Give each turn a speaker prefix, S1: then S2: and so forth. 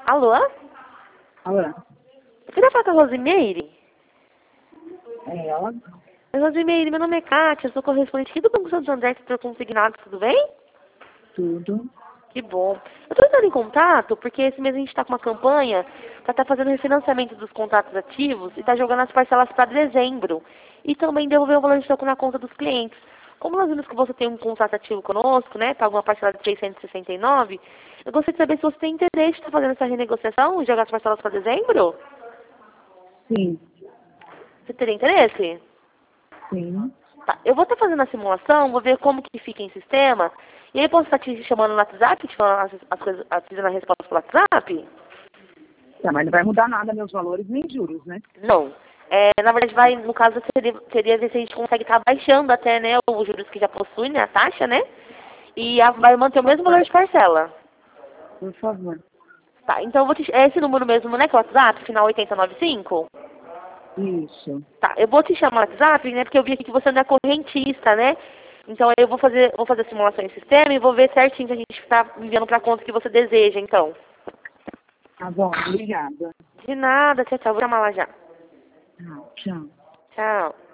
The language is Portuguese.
S1: Alô?
S2: Olha,
S1: Eu queria falar com a Rosimeire.
S2: é ela,
S1: Rosimeire, meu nome é Kátia, eu sou correspondente aqui do Banco Santo André, setor consignado, tudo bem?
S2: tudo.
S1: Que bom. Eu estou entrando em contato porque esse mês a gente está com uma campanha para estar fazendo refinanciamento dos contratos ativos e está jogando as parcelas para dezembro. E também devolver o valor de troco na conta dos clientes. Como nós vimos que você tem um contrato ativo conosco, né, paga uma parcela de 669, eu gostaria de saber se você tem interesse em estar fazendo essa renegociação e jogar as parcelas para dezembro.
S2: Sim,
S1: Você teria interesse?
S2: sim.
S1: Tá, eu vou estar fazendo a simulação, vou ver como que fica em sistema. E aí posso estar te chamando no WhatsApp, te falando as coisas, te dando a resposta pelo WhatsApp?
S2: Tá, mas não vai mudar nada meus valores nem juros, né?
S1: Não. Na verdade, vai, no caso, seria ver se a gente consegue estar baixando até, né, os juros que já possui, né, a taxa, né? E vai manter o mesmo valor de parcela.
S2: Por favor.
S1: Tá, então eu vou te, é esse número mesmo, né, que é o WhatsApp, final 8095?
S2: Isso.
S1: Tá, eu vou te chamar no WhatsApp, né, porque eu vi aqui que você não é correntista, né? Então eu vou fazer a simulação em sistema e vou ver certinho se a gente está enviando para a conta que você deseja, então.
S2: Tá bom, obrigada.
S1: De nada, tchau, tchau. Vou chamar lá já.
S2: Tchau.
S1: Tchau.